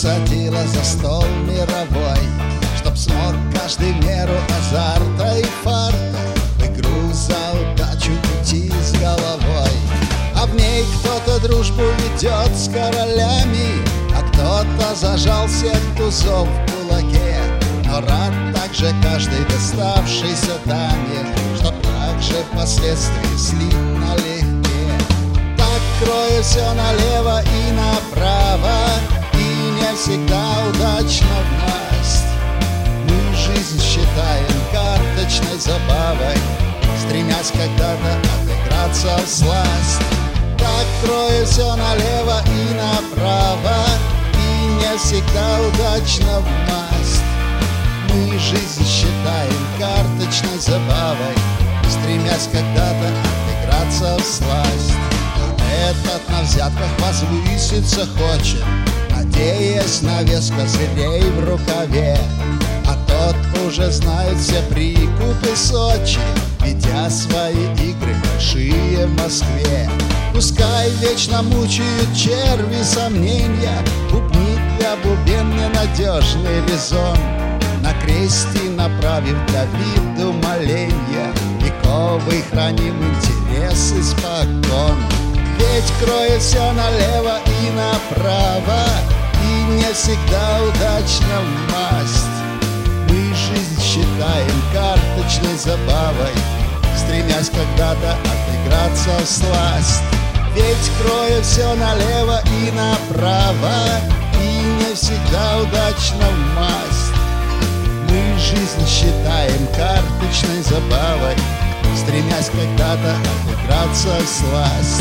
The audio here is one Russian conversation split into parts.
посадила за стол мировой, чтоб смог каждый в меру азарта и фарта в игру за удачу идти с головой. А в ней кто-то дружбу ведет с королями, а кто-то зажал всех тузов в кулаке. Но рад также каждой доставшейся даме, чтоб также впоследствии слить налегке. Так крою все налево и направо, и не всегда удачно в масть. Мы жизнь считаем карточной забавой, стремясь когда-то отыграться всласть. Так крою все налево и направо, и не всегда удачно в масть. Мы жизнь считаем карточной забавой, стремясь когда-то отыграться всласть. Этот на взятках возвыситься хочет, надеясь на вес козырей в рукаве. А тот уже знает все прикупы Сочи, ведя свои игры большие в Москве. Пускай вечно мучают черви сомнения, бубнит для бубен ненадежный резон, на кресте направив для виду моленья, вековый храним интерес испокон. Ведь кроет все налево и направо, и не всегда удачно в масть. Мы жизнь считаем карточной забавой, стремясь когда-то отыграться всласть. Ведь кроет все налево и направо, и не всегда удачно в масть. Мы жизнь считаем карточной забавой, стремясь когда-то отыграться всласть.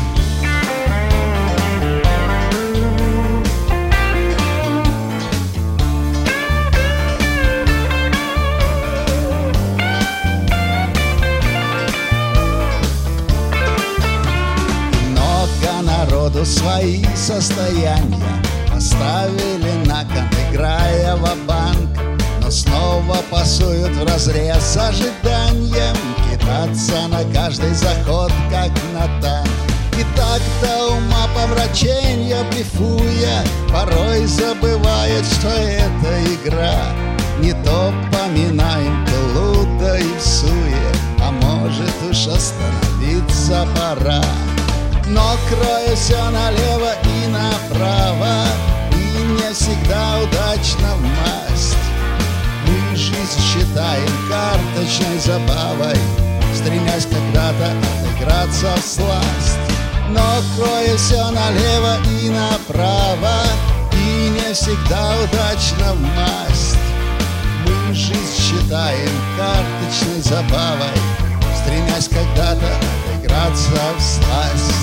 Свои состояния поставили на кон, играя ва-банк, но снова пасуют вразрез с ожиданием кидаться на каждый заход, как на танк. И так до ума помраченья блефуя, порой забывает, что это игра. Не то поминаем блуда и всуе, а может уж остановиться пора. Но крою все налево и направо, и не всегда удачно в масть. Мы жизнь считаем карточной забавой, стремясь когда-то отыграться всласть. Но крою все налево и направо, и не всегда удачно в масть. Мы жизнь считаем карточной забавой, стремясь когда-то отыграться всласть.